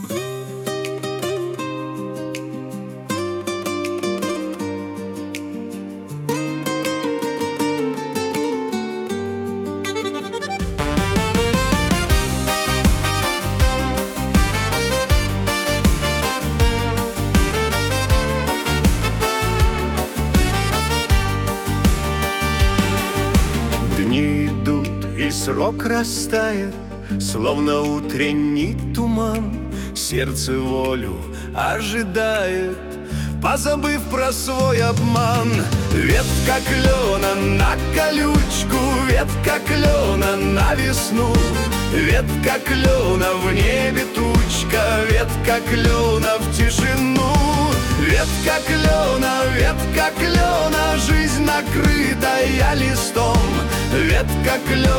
Дни идут, и срок растает, словно утренний туман. Сердце волю ожидает, позабыв про свой обман. Ветка клена на колючку, ветка клена на весну, ветка клена в небе тучка, ветка клена в тишину. Ветка клена, жизнь накрытая листом. Ветка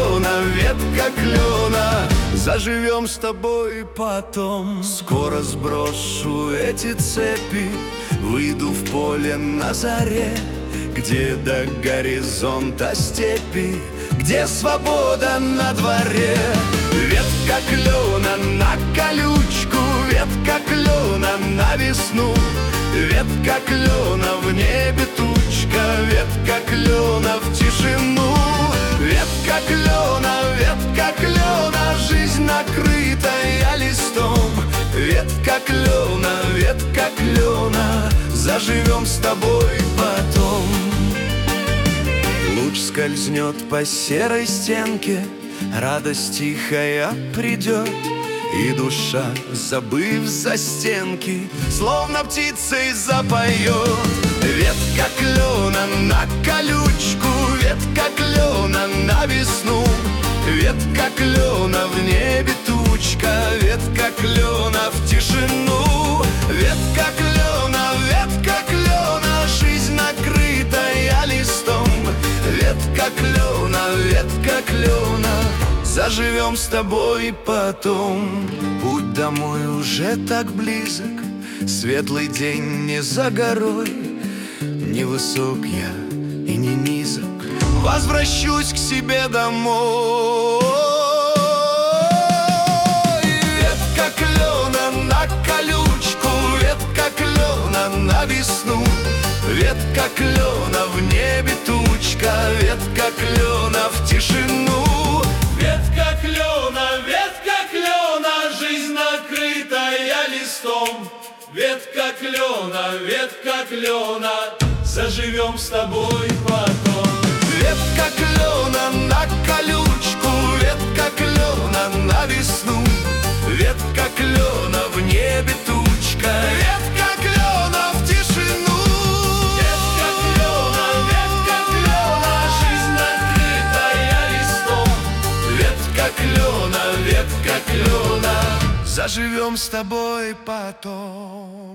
клена, заживем с тобой потом. Скоро сброшу эти цепи, выйду в поле на заре, где до горизонта степи, где свобода на дворе. Ветка клена на колючку, ветка клена на весну, ветка клена в небе тучка, ветка клена в тишину. Ветка клена, жизнь накрытая листом. Ветка клена, заживем с тобой потом. Луч скользнет по серой стенке, радость тихая придет, и душа, забыв застенки, словно птицей запоет. Ветка клена на колючку, ветка клена на весну, ветка клена в небе тучка, ветка клена в тишину. Ветка клена, жизнь накрытая листом. Ветка клена, заживем с тобой потом. Путь домой уже так близок, светлый день не за горой. Не высок я и не низок, возвращусь к себе домой. Ветка клена на колючку, ветка клена на весну, ветка клена в небе тучка, ветка клена в тишину. Ветка клена, жизнь накрытая листом. Ветка клена, заживем с тобой потом. Ветка клена на колючку, ветка клена на весну, ветка клена в небе тучка, ветка клена в тишину. Ветка клена, жизнь накрытая листом. Ветка клена, заживем с тобой потом.